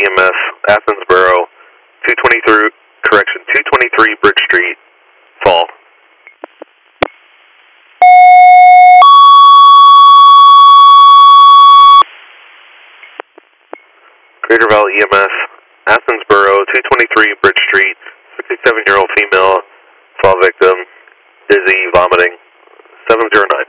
EMS, Athensboro, 223 Bridge Street, Fall. Greater Valley EMS, Athensboro, 223 Bridge Street, 67-year-old female, fall victim, dizzy, vomiting, 709.